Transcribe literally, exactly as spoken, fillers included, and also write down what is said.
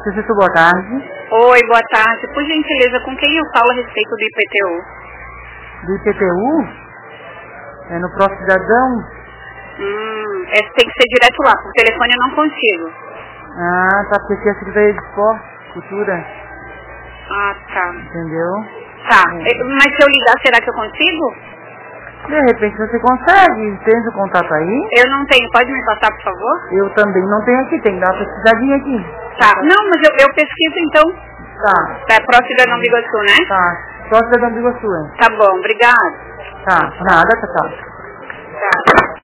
Prefeito, boa tarde. Oi, boa tarde. Por gentileza, com quem eu falo a respeito do I P T U? Do I P T U? É no Pro Cidadão? Hum, é, tem que ser direto lá, por telefone eu não consigo. Ah, tá, porque aqui é a Secretaria de Esporte, Cultura. Ah, tá. Entendeu? Tá, É. mas se eu ligar, será que eu consigo? De repente você consegue, tem o contato aí? Eu não tenho, pode me passar, por favor? Eu também não tenho aqui, tem que dar uma pesquisadinha aqui. Tá, não, mas eu, eu pesquiso então. Tá. Tá, Pro Cidadão Biguaçu, né? Tá, Pro Cidadão Biguaçu. Tá bom, obrigado. Tá, nada, tá, tá. Tá.